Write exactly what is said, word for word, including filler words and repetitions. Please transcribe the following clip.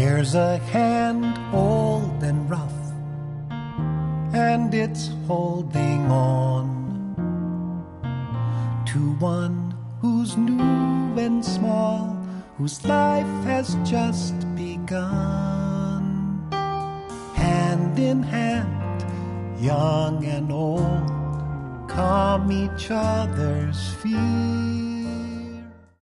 There's a hand old and rough, and it's holding on to one who's new and small, whose life has just begun. Hand in hand, young and old, calm each other's feet.